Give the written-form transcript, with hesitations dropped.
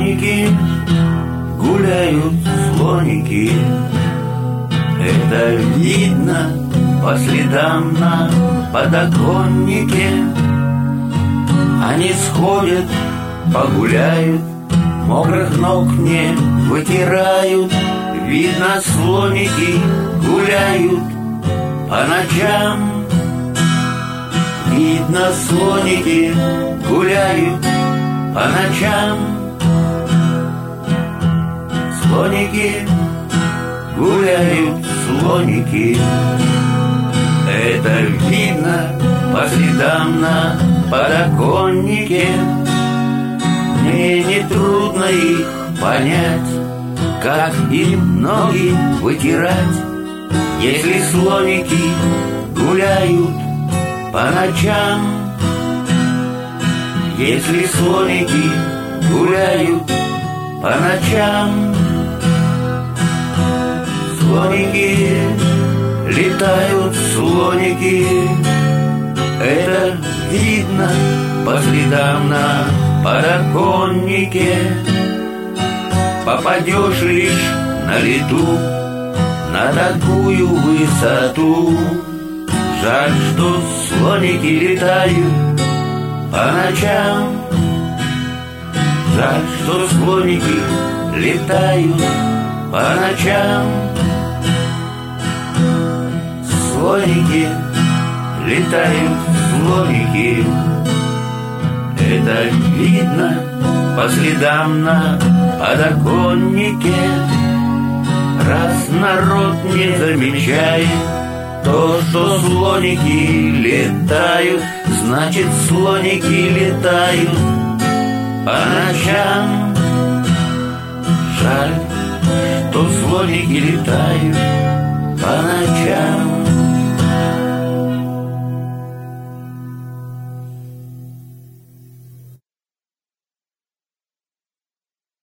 слоники, гуляют слоники. Это видно по следам на подоконнике. Они сходят, погуляют, мокрых ног не вытирают. Видно, слоники гуляют по ночам. Видно, слоники гуляют по ночам. Слоники гуляют, слоники. Это видно по следам на подоконнике. Мне нетрудно их понять, как им ноги вытирать, если слоники гуляют по ночам. Если слоники гуляют по ночам. Слоники летают, слоники. Это видно по следам на подоконнике. Попадешь лишь на лету на такую высоту. Жаль, что слоники летают по ночам. Жаль, что слоники летают по ночам. Слоники летают, слоники. Это видно по следам на подоконнике. Раз народ не замечает то, что слоники летают, значит, слоники летают по ночам. Жаль, что слоники летают